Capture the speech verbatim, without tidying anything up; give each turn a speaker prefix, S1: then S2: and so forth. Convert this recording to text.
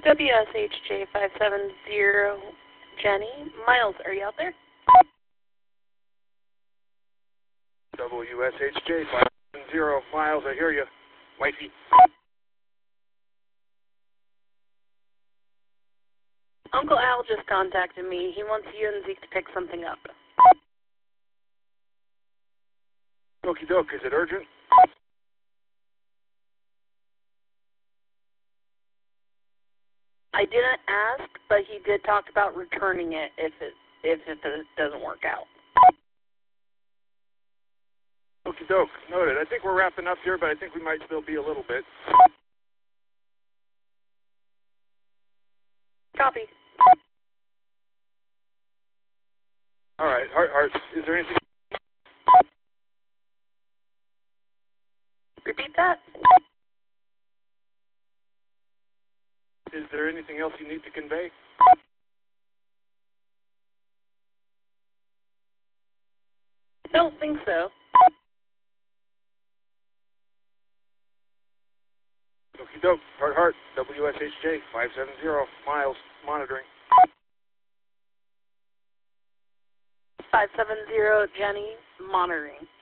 S1: W S H J five seven zero, Jenny. Miles, are you out there?
S2: W S H J five seven zero, Miles, I hear you. Wifey.
S1: Uncle Al just contacted me. He wants you and Zeke to pick something up.
S2: Okie doke, is it urgent?
S1: I didn't ask, but he did talk about returning it if it if it doesn't work out.
S2: Okie doke, noted. I think we're wrapping up here, but I think we might still be a little bit.
S1: Copy.
S2: All right, Heart, Heart, is there anything?
S1: Repeat that?
S2: Is there anything else you need to convey?
S1: Don't think so.
S2: Okie doke, Heart, Heart, W S H J five seven zero, Miles, monitoring.
S1: five seven zero, Jenny, monitoring.